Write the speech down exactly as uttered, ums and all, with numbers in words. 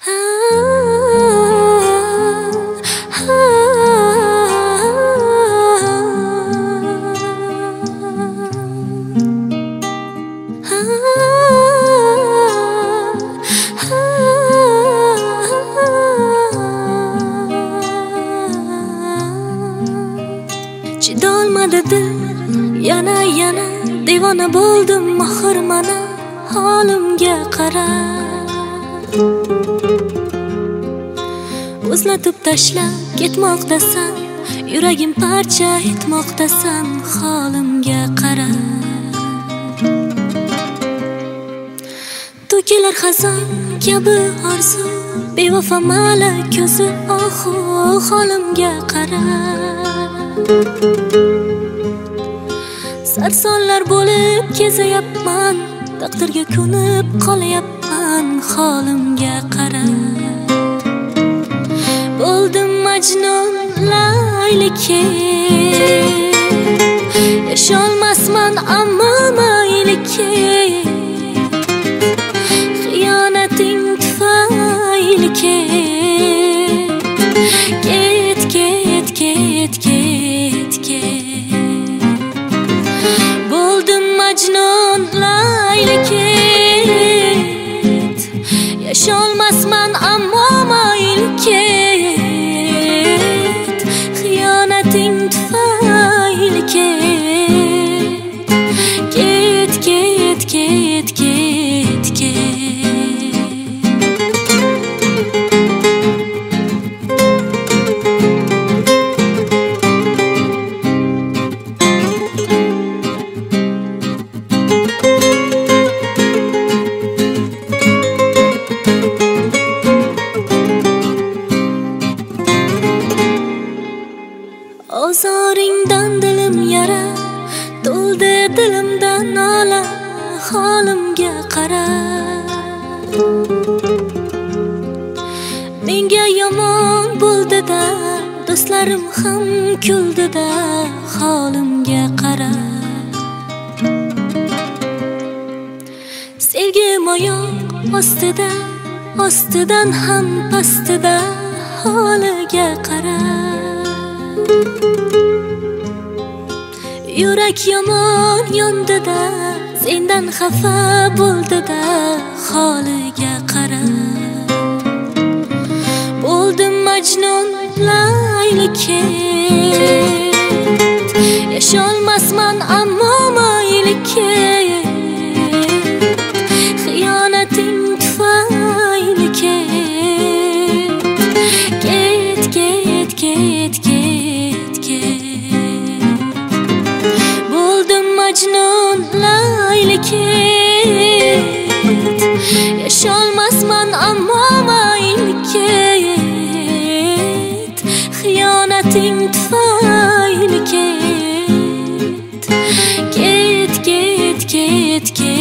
Chidolmadi dil, yana yana devona bo'ldim mohir mana holimga qara. O'zlatib tashlab ketmoqdasan, yuragim parcha etmoqdasan, holimga qara. To'kilar xazon kabi orzu, bevafo malak ko'zi ohu, holimga qara. Sarsonlar bo'lib kezayapman, taqdirga ko'nib qolayapman, holimga qara. Bo'ldim majnun laylike, yasholmasman ammo maylike. Xiyonating tufayli ket, ket, ket, ket, ket, ket. Bo'ldim majnun laylike, yasholmasman ammo mayli ket. Xiyonating tufayli ket, ket, ket, ket, ket, ket. Ozoringdan dilim yara, to'ldi dilimdan nola, holimga qara. Menga yomon bo'ldi-da, do'stlarim ham kuldi-da, holimga qara. Sevgim oyoq ostida, ostidan ham pastida, holiga qara. Yurak yomon yondi-da, sendan xafa bo'ldi-da, holiga qara. Bo'ldim majnun laylike, yasholmasman ammo mayli ket. Xiyonating tufayli ket, ket, ket, ket, ket, ket. Bo'ldim majnun laylike, yasholmasman ammo mayli ket. Xiyonating tufayli ket, ket, ket, ket, ket.